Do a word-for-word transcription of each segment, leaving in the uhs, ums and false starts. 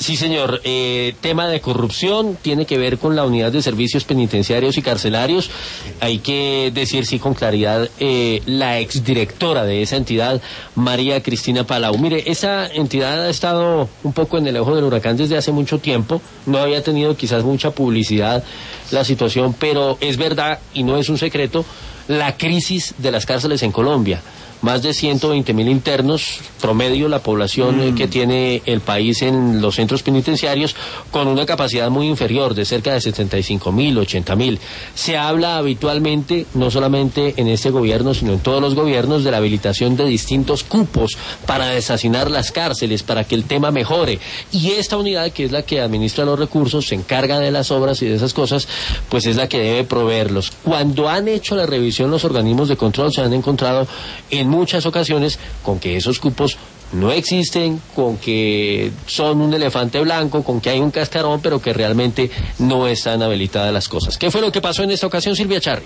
Sí, señor. Eh, tema de corrupción tiene que ver con la unidad de servicios penitenciarios y carcelarios. Hay que decir, sí, con claridad, eh, la exdirectora de esa entidad, María Cristina Palau. Mire, esa entidad ha estado un poco en el ojo del huracán desde hace mucho tiempo. No había tenido quizás mucha publicidad la situación, pero es verdad y no es un secreto la crisis de las cárceles en Colombia. Más de ciento veinte mil internos, promedio la población mm. que tiene el país en los centros penitenciarios, con una capacidad muy inferior, de cerca de setenta y cinco mil, ochenta mil. Se habla habitualmente, no solamente en este gobierno, sino en todos los gobiernos, de la habilitación de distintos cupos para deshacinar las cárceles, para que el tema mejore. Y esta unidad, que es la que administra los recursos, se encarga de las obras y de esas cosas, pues es la que debe proveerlos. Cuando han hecho la revisión los organismos de control, se han encontrado en muchas ocasiones con que esos cupos no existen, con que son un elefante blanco, con que hay un cascarón, pero que realmente no están habilitadas las cosas. ¿Qué fue lo que pasó en esta ocasión, Silvia Charri?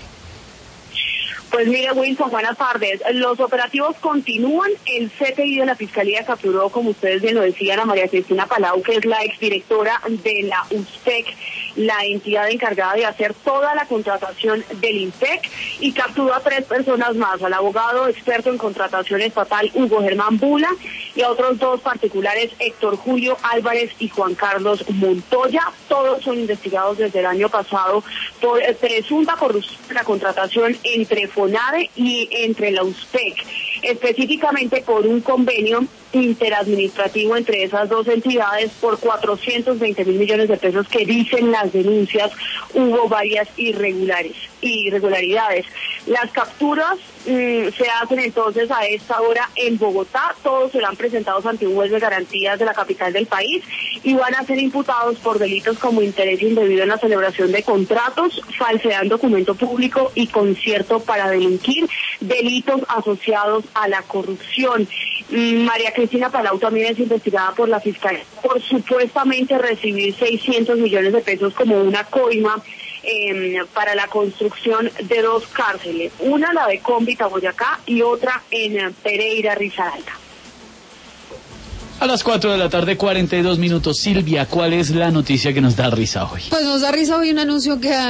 Pues mire, Wilson, buenas tardes. Los operativos continúan. El C T I de la Fiscalía capturó, como ustedes bien lo decían, a María Cristina Palau, que es la exdirectora de la U S P E C, la entidad encargada de hacer toda la contratación del INPEC, y capturó a tres personas más, al abogado experto en contratación estatal Hugo Germán Bula, y a otros dos particulares, Héctor Julio Álvarez y Juan Carlos Montoya. Todos son investigados desde el año pasado por presunta corrupción en la contratación entre FONADE y entre la U S P E C, específicamente por un convenio interadministrativo entre esas dos entidades por cuatrocientos veinte mil millones de pesos que dicen las denuncias. Hubo varias irregulares, irregularidades. Las capturas mmm, se hacen entonces a esta hora en Bogotá. Todos serán presentados ante un juez de garantías de la capital del país y van a ser imputados por delitos como interés indebido en la celebración de contratos, falsedad en documento público y concierto para delinquir, delitos asociados a la corrupción. Mm, María Cristina Palau también es investigada por la Fiscalía por supuestamente recibir seiscientos millones de pesos como una coima eh, para la construcción de dos cárceles, una la de Cómbita, Boyacá, y otra en Pereira, Risaralda. A las cuatro de la tarde, cuarenta y dos minutos. Silvia, ¿cuál es la noticia que nos da risa hoy? Pues nos da risa hoy un anuncio que